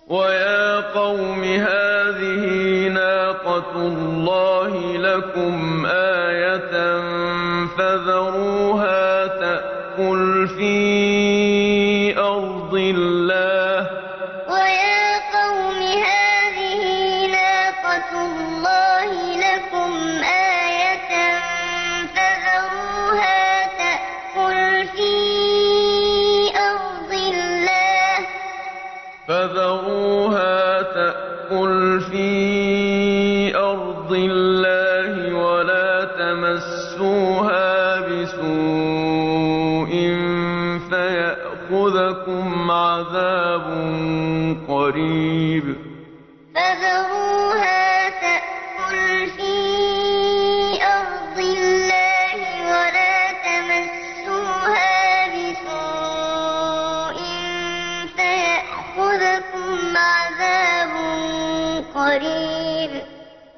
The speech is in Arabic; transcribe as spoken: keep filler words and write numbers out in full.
وَيَا قَوْمِ هَٰذِهِ نَاقَةُ اللَّهِ لَكُمْ آيَةً فَذَرُوهَا تَأْكُلْ فِي أَرْضِ اللَّهِ فَذَرُوهَا تَأْكُلْ فِي أَرْضِ اللَّهِ وَلَا تَمَسُّوهَا بِسُوءٍ فَيَأْخُذَكُمْ عَذَابٌ قَرِيبٌ فَذَرُوهَا تَأْكُلْ فِي أَرْضِ اللَّهِ وَلَا تَمَسُّوهَا بِسُوءٍ فَيَأْخُذَكُمْ عَذَابٌ قَرِيبٌ